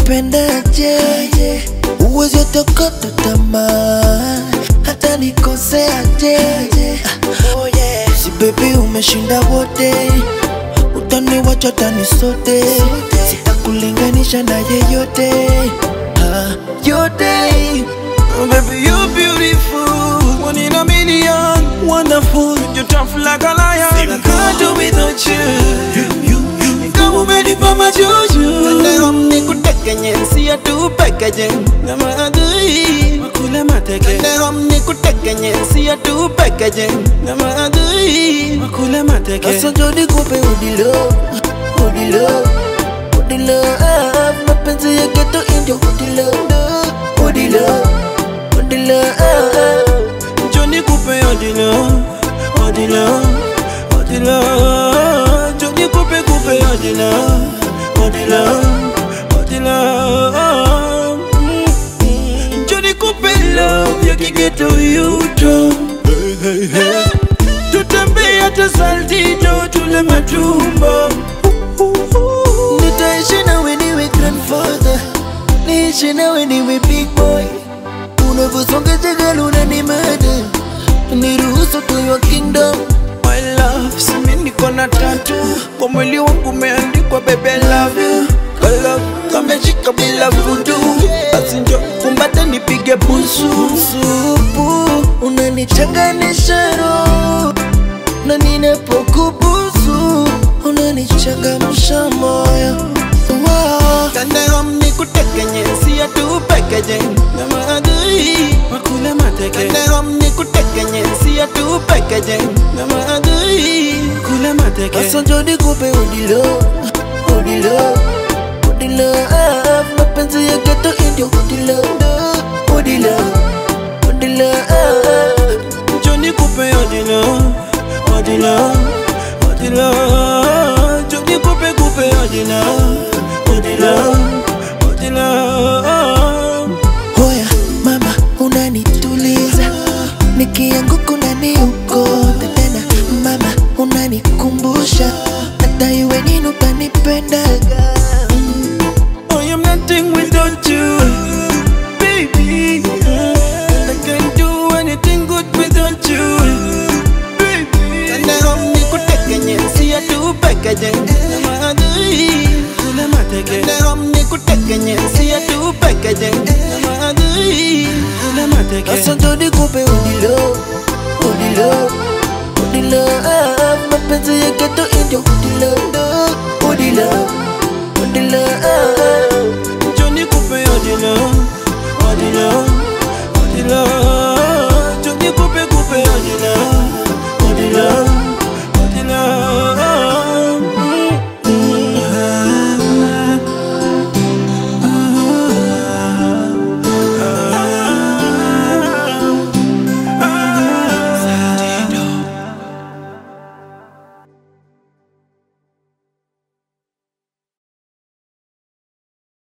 Nipendaje, uwezi otokota tamaa hata nikoseaje. Si baby umeshinda wote, utaniwacha tani sote, sitakulinganisha na yeyote, yote. Oh baby, you're beautiful, one in a million, wonderful. You're tough like a lion. I can't do without you. Kama umenipa majuju, leo nikutekenye, siya tu pekeje. Nama adui, makule mateke. Leo nikutekenye, siya tu pekeje. Nama adui, makule mateke. Asa jodi kupe udilo, udilo, udilo. Mapenzi ya ghetto indio udilo, udilo, udilo. Joni kupe odilo, odilo, odilo. Joni kupe odilo, odilo, odilo. Joni kupe love ya kigeto yuto. Tutembe hata saltito tule matumbo. Nitaishi nawe niwe grandfather, niishi nawe niwe big boy. Unavyosonga jagala unanimada, niruhusu to your kingdom. My love, simi niko na tattoo kwa mwili wangu umeandikwa baby I love you. Kwa love kameshika bila vudu, basi njo kumbate nipige busu. Supu unanichanganisha roho, na ninapokubusu unanichangamsha moyo. Kandego nikutekenye, siya tu pekeje. Nama adui, makule mateke. Kandego nikutekenye, siya tu pekeje. Nama adui, makule mateke. Asa jodi kupe udilo, udilo, udilo. Mapenzi ya ghetto indio udilo, udilo, udilo. Joni kupe odilo, odilo, odilo. Joni kupe odilo, odilo, odilo. Hoya mama unanituliza, nikianguka unaniokota tena. Mama unanikumbusha, hata iwe nini utanipendaga. I am nothing without you, baby. And I can't do anything good without you, baby. And I hope nikutekenye, siya tu pekeje. Nama adui, kule mateke. And I hope nikutekenye, siya tu pekeje. Nama adui, kule mateke. Asa jodi kupe udilo, udilo, udilo. Mapenzi ya ghetto indio udilo, udilo, udilo. Joni kupe odilo, odilo.